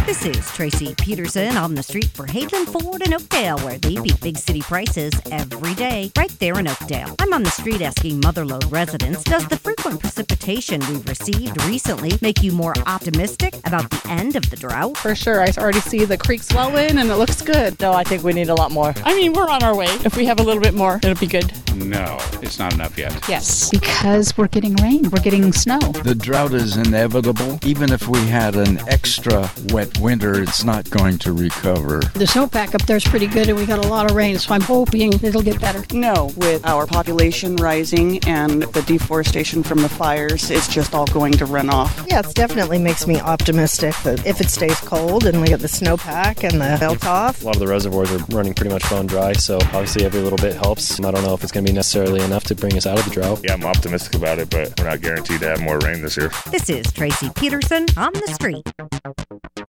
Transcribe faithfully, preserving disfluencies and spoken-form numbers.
This is Tracy Peterson on the street for Hayden Ford in Oakdale, where they beat big city prices every day, right there in Oakdale. I'm on the street asking Motherlode residents, does the frequent precipitation we've received recently make you more optimistic about the end of the drought? For sure. I already see the creek swelling and it looks good. No, I think we need a lot more. I mean, we're on our way. If we have a little bit more, it'll be good. No, it's not enough yet. Yes. Because we're getting rain. We're getting snow. The drought is inevitable. Even if we had an extra wet winter, it's not going to recover. The snowpack up there is pretty good, and we got a lot of rain, so I'm hoping it'll get better. No, with our population rising and the deforestation from the fires, it's just all going to run off. Yeah, it definitely makes me optimistic that if it stays cold and we get the snowpack and the melt off. A lot of the reservoirs are running pretty much bone dry, so obviously every little bit helps. I don't know if it's going to be necessarily enough to bring us out of the drought. Yeah, I'm optimistic about it, but we're not guaranteed to have more rain this year. This is Tracy Peterson on the street.